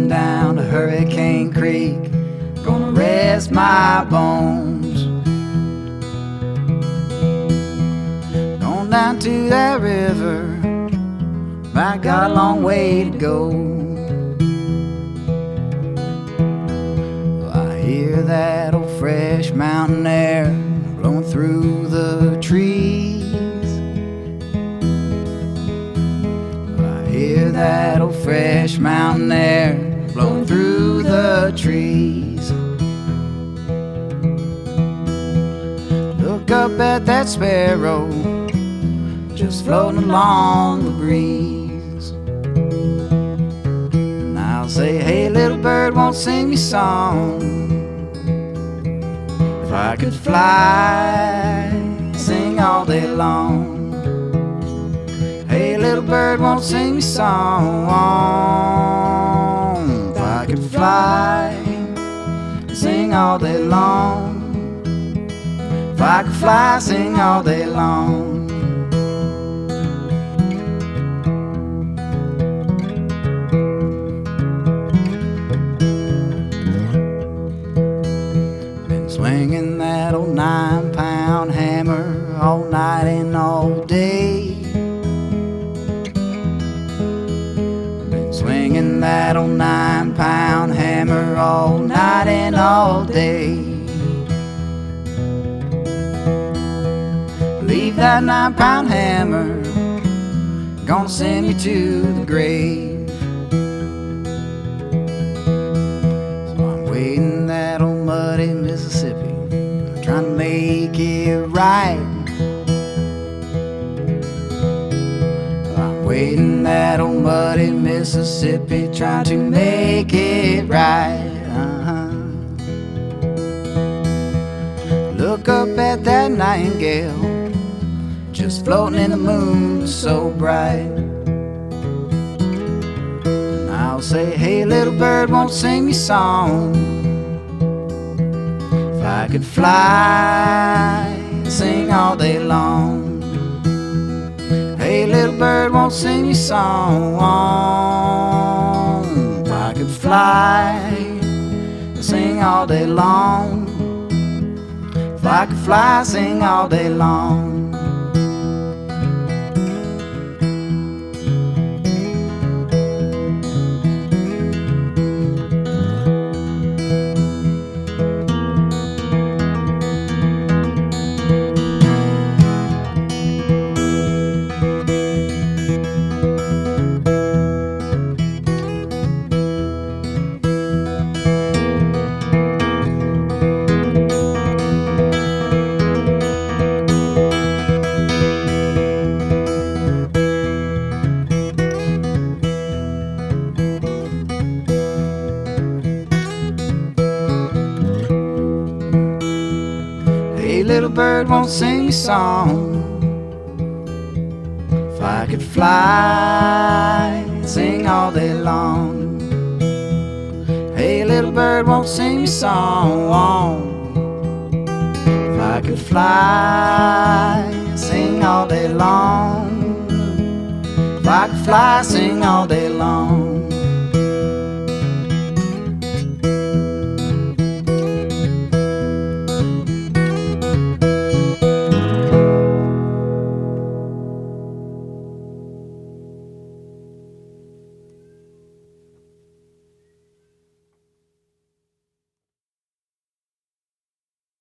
Heading down to Hurricane Creek, gonna rest my bones. Going down to that river, I got a long way to go. I hear that old fresh mountain air blowing through the trees. I hear that old fresh mountain air blowing through the trees. Look up at that sparrow just floating along the breeze. And I'll say, hey little bird, won't sing me song. If I could fly, sing all day long. Hey little bird, won't sing me song. If I could fly, sing all day long. If I could fly, sing all day long. Been swinging that old 9-pound hammer all night and all day. Been swinging that old 9-pound hammer all night and all day. Leave that 9-pound hammer, gonna send you to the grave. So I'm waiting that old muddy Mississippi, trying to make it right. I'm waiting that old muddy Mississippi, trying to make it right. Look up at that nightingale, just floating in the moon so bright. And I'll say, hey little bird, won't sing me song. If I could fly, sing all day long. Hey little bird, won't sing me song. If I could fly, sing all day long. If I could fly, sing all day long. Hey little bird, won't sing me song. If I could fly, sing all day long. Hey little bird, won't sing me song. If I could fly, sing all day long. If I could fly, sing all day long.